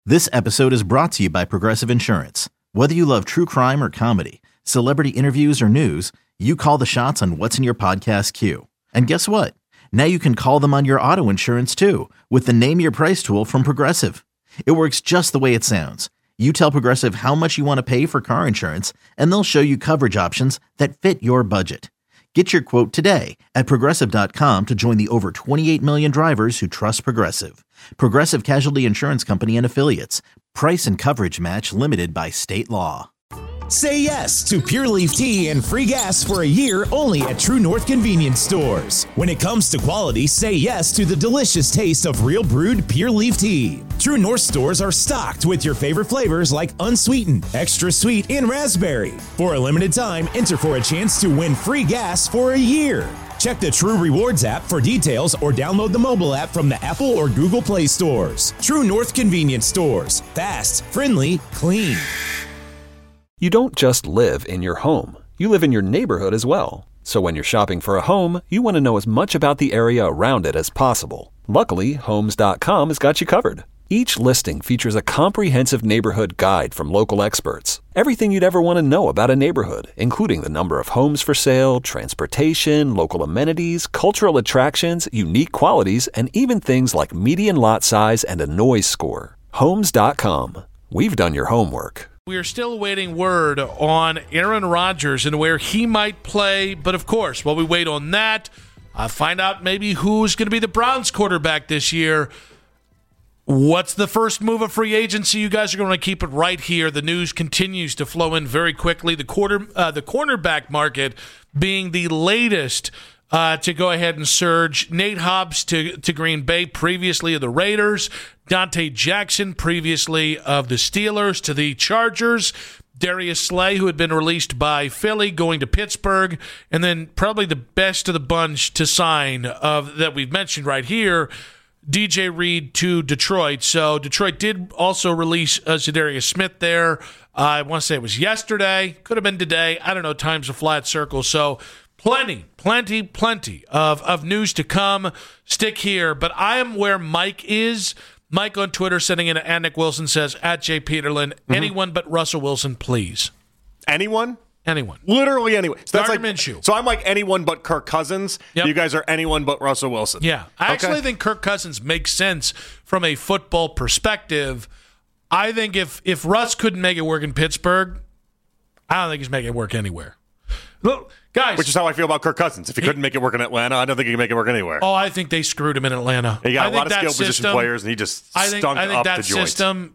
This episode is brought to you by Progressive Insurance. Whether you love true crime or comedy, celebrity interviews or news, you call the shots on what's in your podcast queue. And guess what? Now you can call them on your auto insurance too with the Name Your Price tool from Progressive. It works just the way it sounds. You tell Progressive how much you want to pay for car insurance, and they'll show you coverage options that fit your budget. Get your quote today at Progressive.com to join the over 28 million drivers who trust Progressive. Progressive Casualty Insurance Company and Affiliates. Price and coverage match limited by state law. Say yes to Pure Leaf Tea and free gas for a year only at True North Convenience Stores. When it comes to quality, say yes to the delicious taste of real brewed Pure Leaf Tea. True North stores are stocked with your favorite flavors like unsweetened, extra sweet, and raspberry. For a limited time, enter for a chance to win free gas for a year. Check the True Rewards app for details or download the mobile app from the Apple or Google Play stores. True North Convenience Stores. Fast, friendly, clean. You don't just live in your home. You live in your neighborhood as well. So when you're shopping for a home, you want to know as much about the area around it as possible. Luckily, Homes.com has got you covered. Each listing features a comprehensive neighborhood guide from local experts. Everything you'd ever want to know about a neighborhood, including the number of homes for sale, transportation, local amenities, cultural attractions, unique qualities, and even things like median lot size and a noise score. Homes.com. We've done your homework. We are still awaiting word on Aaron Rodgers and where he might play. But, of course, while we wait on that, find out maybe who's going to be the Browns quarterback this year. What's the first move of free agency? You guys are going to keep it right here. The news continues to flow in very quickly. The cornerback market being the latest to go ahead and surge. Nate Hobbs to Green Bay, previously of the Raiders. Dante Jackson, previously of the Steelers, to the Chargers. Darius Slay, who had been released by Philly, going to Pittsburgh. And then probably the best of the bunch to sign that we've mentioned right here, DJ Reed to Detroit. So Detroit did also release Za'Darius Smith there. I want to say it was yesterday. Could have been today. I don't know. Time's a flat circle. So plenty of news to come. Stick here. But I am where Mike is. Mike on Twitter sending in to Nick Wilson says, at Jay Peterlin, anyone but Russell Wilson, please. Anyone? Anyone. Literally anyone. So that's Minshew. So I'm like anyone but Kirk Cousins. Yep. You guys are anyone but Russell Wilson. Yeah. I actually think Kirk Cousins makes sense from a football perspective. I think if Russ couldn't make it work in Pittsburgh, I don't think he's making it work anywhere. Look, guys. Which is how I feel about Kirk Cousins. If he couldn't make it work in Atlanta, I don't think he can make it work anywhere. Oh, I think they screwed him in Atlanta. He got a lot of skill position players, and he just stunk up the joint. I think that system,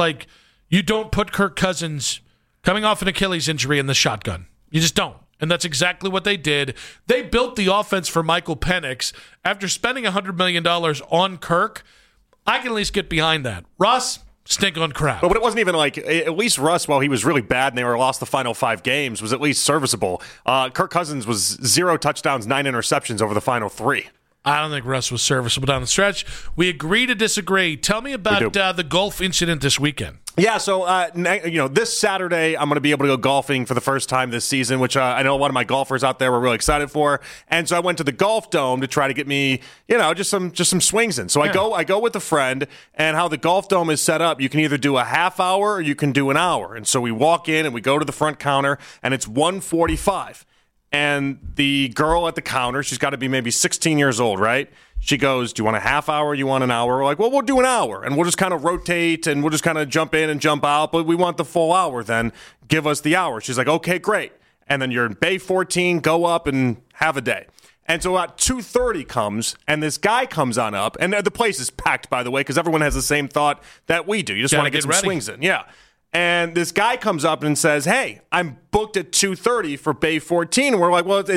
you don't put Kirk Cousins coming off an Achilles injury in the shotgun. You just don't. And that's exactly what they did. They built the offense for Michael Penix. After spending $100 million on Kirk, I can at least get behind that. Russ, stink on crap. But it wasn't even like, at least Russ, while he was really bad and they lost the final 5 games, was at least serviceable. Kirk Cousins was 0 touchdowns, 9 interceptions over the final 3. I don't think Russ was serviceable down the stretch. We agree to disagree. Tell me about the golf incident this weekend. Yeah, so this Saturday I'm going to be able to go golfing for the first time this season, which I know a lot of my golfers out there were really excited for. And so I went to the Golf Dome to try to get me, just some swings in. So I go with a friend, and how the Golf Dome is set up, you can either do a half hour or you can do an hour. And so we walk in and we go to the front counter, and it's 1:45. And the girl at the counter, she's got to be maybe 16 years old, right? She goes, do you want a half hour? You want an hour? We're like, well, we'll do an hour. And we'll just kind of rotate and we'll just kind of jump in and jump out. But we want the full hour then. Give us the hour. She's like, okay, great. And then you're in Bay 14, go up and have a day. And so about 2:30 comes, and this guy comes on up. And the place is packed, by the way, because everyone has the same thought that we do. You just want to get some swings in. Yeah. And this guy comes up and says, hey, I'm booked at 2:30 for Bay 14. And we're like, well,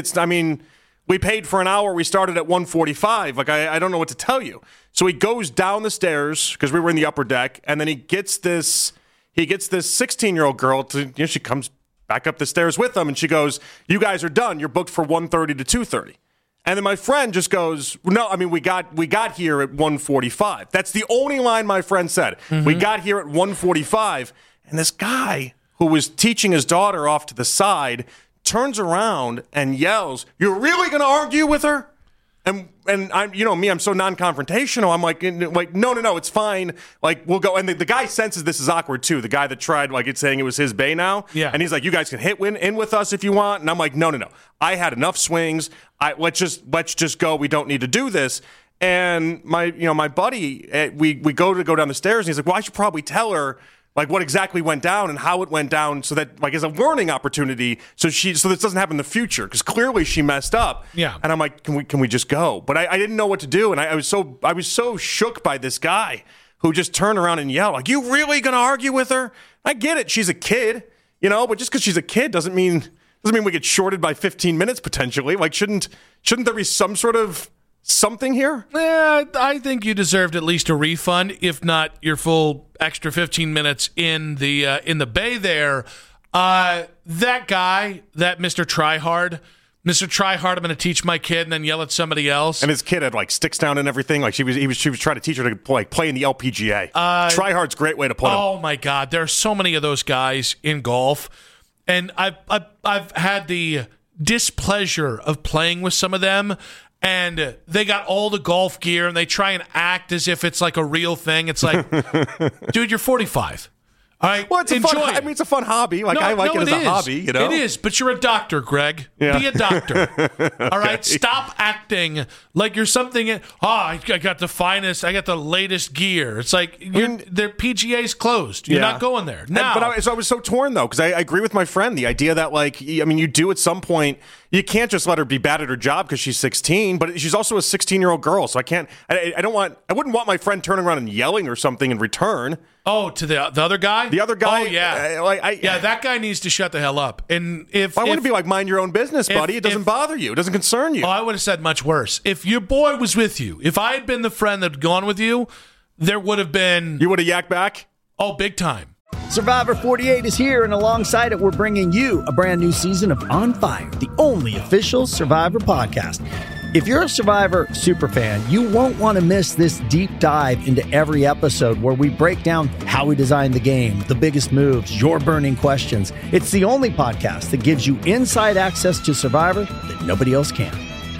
we paid for an hour. We started at 1:45. Like, I don't know what to tell you. So he goes down the stairs, because we were in the upper deck, and then he gets this 16-year-old girl to, she comes back up the stairs with him, and she goes, you guys are done. You're booked for 1:30 to 2:30. And then my friend just goes, no, we got here at 1:45. That's the only line my friend said. Mm-hmm. We got here at 1:45. And this guy who was teaching his daughter off to the side turns around and yells, you're really going to argue with her? And I'm, you know me, I'm so non-confrontational. I'm like, no, it's fine. Like, we'll go. And the guy senses this is awkward too. The guy that tried, like, it's saying it was his bay now. Yeah. And he's like, you guys can hit in with us if you want. And I'm like, no. I had enough swings. Let's just go. We don't need to do this. And my buddy, we go down the stairs, and he's like, well, I should probably tell her like what exactly went down and how it went down, so that like as a learning opportunity, so this doesn't happen in the future, because clearly she messed up. Yeah. And I'm like, can we just go? But I didn't know what to do, and I was so shook by this guy who just turned around and yelled, like, you really gonna argue with her? I get it, she's a kid, but just because she's a kid doesn't mean we get shorted by 15 minutes potentially. Like, shouldn't there be some sort of something here? Yeah, I think you deserved at least a refund, if not your full extra 15 minutes in the bay there. That guy, that Mr. Tryhard, I'm going to teach my kid and then yell at somebody else. And his kid had like sticks down and everything. Like she was trying to teach her to play in the LPGA. Tryhard's a great way to put it. Oh my God, there are so many of those guys in golf, and I've had the displeasure of playing with some of them. And they got all the golf gear, and they try and act as if it's like a real thing. It's like, dude, you're 45. All right, well, it's a fun hobby. Like, I like it as a hobby, It is, but you're a doctor, Greg. Yeah. Be a doctor. All right, okay. Stop acting like you're something. I got the finest. I got the latest gear. It's like their PGA's closed. You're not going there now. I was so torn though, because I agree with my friend. The idea that you do at some point. You can't just let her be bad at her job because she's 16, but she's also a 16-year-old girl. So I wouldn't want my friend turning around and yelling or something in return. Oh, to the other guy? The other guy? Oh, yeah. That guy needs to shut the hell up. And I want to be like, mind your own business, buddy. It doesn't bother you. It doesn't concern you. Oh, I would have said much worse. If your boy was with you, if I had been the friend that had gone with you, there would have been... You would have yacked back? Oh, big time. Survivor 48 is here, and alongside it, we're bringing you a brand new season of On Fire, the only official Survivor podcast. If you're a Survivor superfan, you won't want to miss this deep dive into every episode where we break down how we designed the game, the biggest moves, your burning questions. It's the only podcast that gives you inside access to Survivor that nobody else can.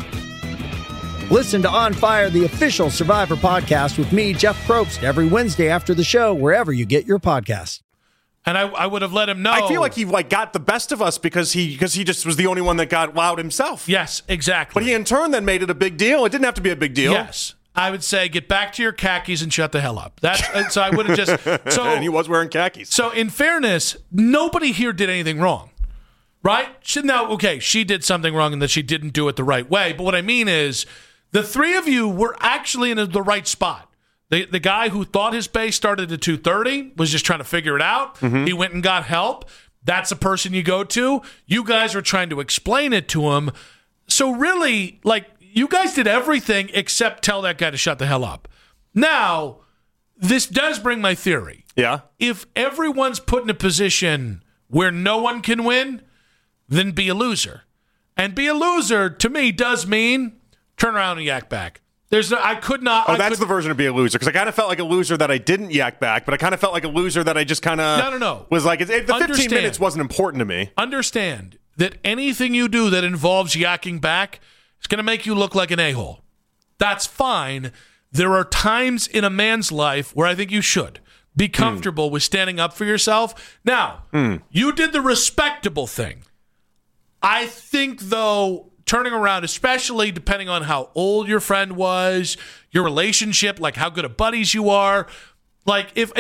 Listen to On Fire, the official Survivor podcast with me, Jeff Probst, every Wednesday after the show, wherever you get your podcasts. And I would have let him know. I feel like he got the best of us because he just was the only one that got wowed himself. Yes, exactly. But he in turn then made it a big deal. It didn't have to be a big deal. Yes. I would say get back to your khakis and shut the hell up. So I would have just... So, and he was wearing khakis. So in fairness, nobody here did anything wrong. Right? She did something wrong in that she didn't do it the right way. But what I mean is the three of you were actually in the right spot. The guy who thought his base started at 2:30 was just trying to figure it out. Mm-hmm. He went and got help. That's a person you go to. You guys are trying to explain it to him. So really, you guys did everything except tell that guy to shut the hell up. Now, this does bring my theory. Yeah. If everyone's put in a position where no one can win, then be a loser. And be a loser, to me, does mean turn around and yak back. I could not. Oh, that's the version of be a loser, because I kind of felt like a loser that I didn't yak back, but I kind of felt like a loser that I just kind of no. was like, the 15 minutes wasn't important to me. Understand that anything you do that involves yakking back is going to make you look like an a-hole. That's fine. There are times in a man's life where I think you should be comfortable with standing up for yourself. Now, you did the respectable thing. I think, though, turning around, especially depending on how old your friend was, your relationship, like how good of buddies you are. If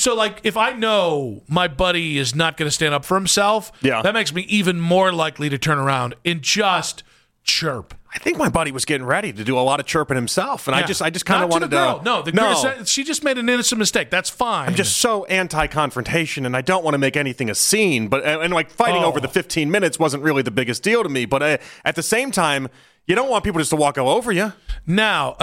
I know my buddy is not going to stand up for himself, that makes me even more likely to turn around and just chirp. I think my buddy was getting ready to do a lot of chirping himself, and I just kind of wanted to. The girl, she just made an innocent mistake. That's fine. I'm just so anti-confrontation, and I don't want to make anything a scene. But fighting over the 15 minutes wasn't really the biggest deal to me. But at the same time, you don't want people just to walk all over you. Now,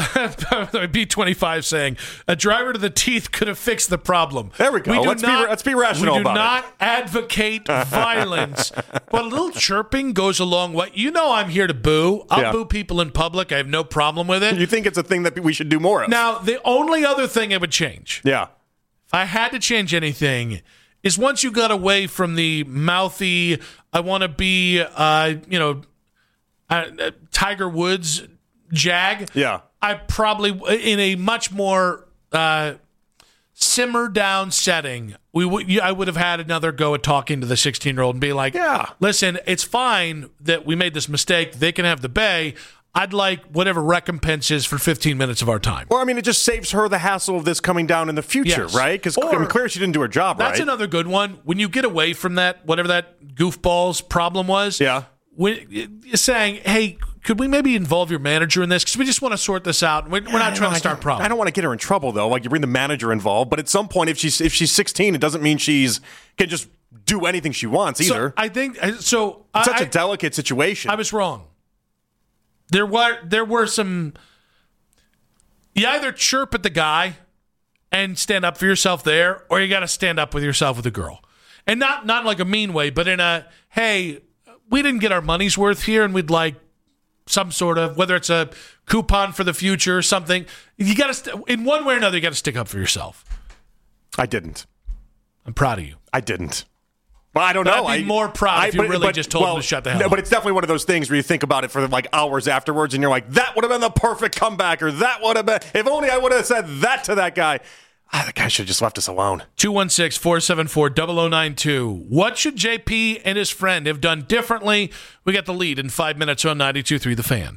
B25 saying, a driver to the teeth could have fixed the problem. There we go. Let's be rational about it. We do not advocate violence, but a little chirping goes a long way. You know I'm here to boo. I'll boo people in public. I have no problem with it. You think it's a thing that we should do more of? Now, the only other thing I would change, if I had to change anything, is once you got away from the mouthy, I want to be, Tiger Woods jag. Yeah. I probably, in a much more simmer down setting, I would have had another go at talking to the 16-year-old and be like, yeah, listen, it's fine that we made this mistake. They can have the bay. I'd like whatever recompense is for 15 minutes of our time. Or, I mean, it just saves her the hassle of this coming down in the future, Yes. right? Because clearly she didn't do her job right. That's another good one. When you get away from that, whatever that goofball's problem was, when you're saying, hey, could we maybe involve your manager in this? Because we just want to sort this out. We're not trying to start problems. I don't want to get her in trouble, though. Like, you bring the manager involved. But at some point, if she's 16, it doesn't mean can just do anything she wants either. So I think so. It's such a delicate situation. I was wrong. There were some. You either chirp at the guy and stand up for yourself there, or you got to stand up with yourself with a girl, and not like a mean way, but in a, hey, we didn't get our money's worth here, and we'd like some sort of, whether it's a coupon for the future or something. You got to, in one way or another, you got to stick up for yourself. I didn't. I'm proud of you. I didn't. Well, I don't know. I'd be more proud if you really just told him to shut the hell up. But it's definitely one of those things where you think about it for like hours afterwards, and you're like, that would have been the perfect comeback, or that would have been, if only I would have said that to that guy. The guy should have just left us alone. 216-474-0092. What should JP and his friend have done differently? We got the lead in 5 minutes on 92.3 The Fan.